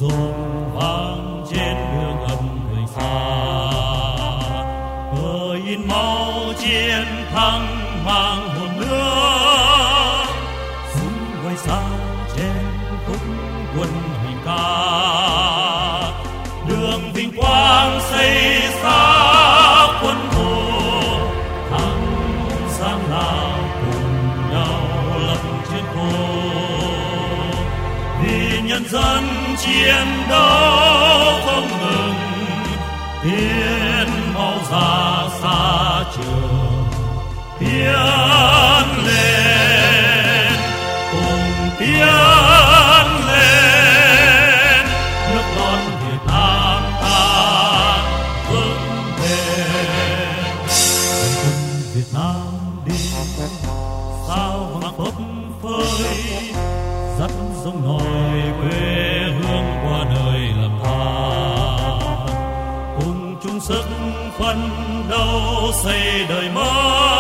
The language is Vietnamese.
rộn vang trên đường âm người xa, cờ in máu chiến thắng mang hồn nước, súng quay sang trên khúc quân hành ca, đường vinh quang xây xa quân thù, thắng sang nào cùng nhau lập chiến khu, vì nhân dân chiến đấu không ngừng, tiến mau ra xa trường, tiến lên cùng tiến lên, nước non Việt Nam ta vững bền. Quân Việt Nam đi sao vang phấp phới, dắt giống nòi quê hương qua đời lầm than, cùng chung sức phấn đấu xây đời mới.